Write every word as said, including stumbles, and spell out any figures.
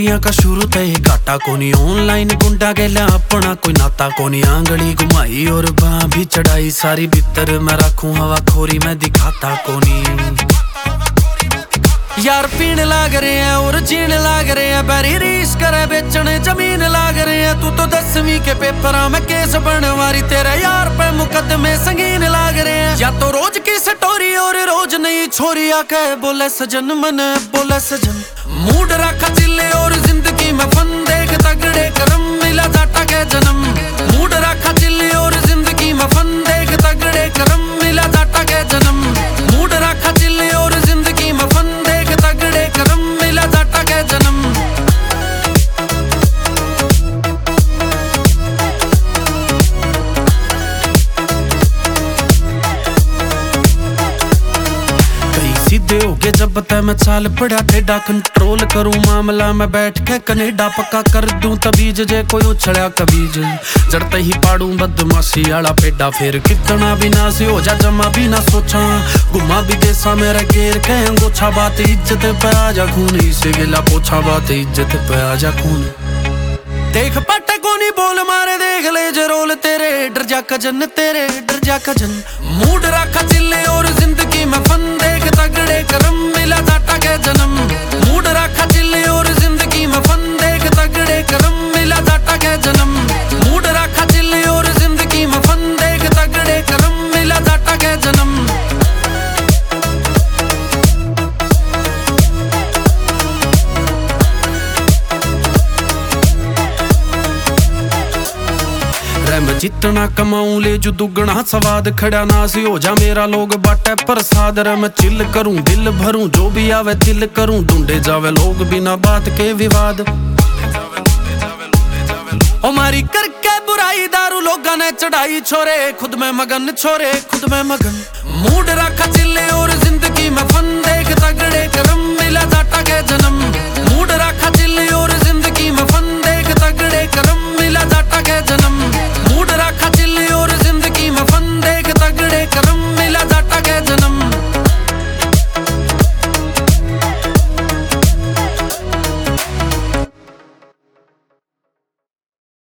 दुनिया का शुरू तय घाटा कोनी ऑनलाइन गुंडा गेला अपना कोई नाता कोनी आंगली घुमाई और बाँ भी चढ़ाई सारी भीतर मैं रखूं हवा खोरी मैं दिखाता कोनी यार पीने लाग रहे हैं और जीने लाग रहे हैं बैरी रीस करे बेचने जमीन लाग रहे हैं तू तो दसवीं के पेपर में केस बनवारी तेरे यार पे मुकदमे संगीन लाग रहे हैं या तो रोज की स्टोरी और रोज नई छोरी आके बोले सजन मन बोले सजन मूड रखा चिल्ले और जिंदगी में फन देख तगड़े करम मिला जाटा के जन्म मूड रखा चिल्ले और जिंदगी में फन देख तगड़े करम मिला जाटा के जन्म मूड रखा चिल्ले और जिंदगी में फन देख तगड़े करम मिला जाटा के जन्म सीधे हो गए जब तय मैं चाल पड़ा टेढ़ा कंट्रोल करूं मामला मैं बैठ के कनेडा पक्का कर दूं तबीज जे कोई उछड़ा कबीज जड़ते ही पाड़ूं बदमाशी आला पेड़ा फिर कितना भी ना से हो जा जमा भी ना सोचा घुमा भी देसा मेरा घेर के अंगोछा बात इज्जत पे आ जा खून इसे गिला पोछा बात इज्जत पे आ जा खून देख पटे कोनी बोल मारे देख ले जरोल तेरे डर जा कजन तेरे डर जा कजन मूड रखा चिल्ले और जिंदगी में फन देख तगड़े करम मिला जाटा के जन्म मूड रखा चिल्ले और जिंदगी में फन देख तगड़े करम मिला जाटा के जन्म मूड रखा चिल्ले और जिंदगी में फन देख तगड़े करम मिला जाटा के जन्म मैं जितना कमाऊं ले जो दुगना स्वाद खड़ा ना सी हो जा मेरा लोग बाटे प्रसाद रे मैं चिल करूं दिल भरूं जो भी आवे दिल करूं ढूंढे जावे लोग बिना बात के विवाद ओ मारी करके बुराई दारू लोगा ने चढ़ाई छोरे खुद में मगन छोरे खुद में मगन मूड रखा चिल्ले